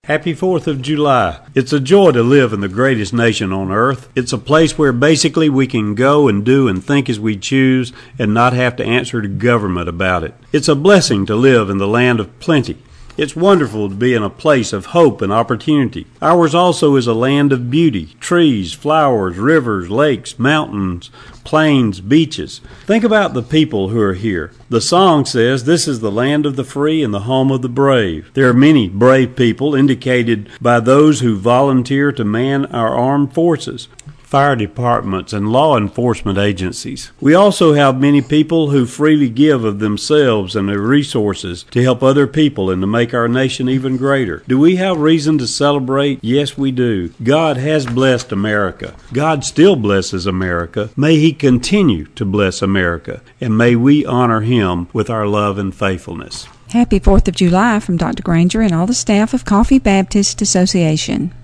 Happy 4th of July. It's a joy to live in the greatest nation on earth. It's a place where basically we can go and do and think as we choose and not have to answer to government about it. It's a blessing to live in the land of plenty. It's wonderful to be in a place of hope and opportunity. Ours also is a land of beauty, trees, flowers, rivers, lakes, mountains, plains, beaches. Think about the people who are here. The song says this is the land of the free and the home of the brave. There are many brave people indicated by those who volunteer to man our armed forces, fire departments, and law enforcement agencies. We also have many people who freely give of themselves and their resources to help other people and to make our nation even greater. Do we have reason to celebrate? Yes, we do. God has blessed America. God still blesses America. May He continue to bless America, and may we honor Him with our love and faithfulness. Happy 4th of July from Dr. Granger and all the staff of Coffee Baptist Association.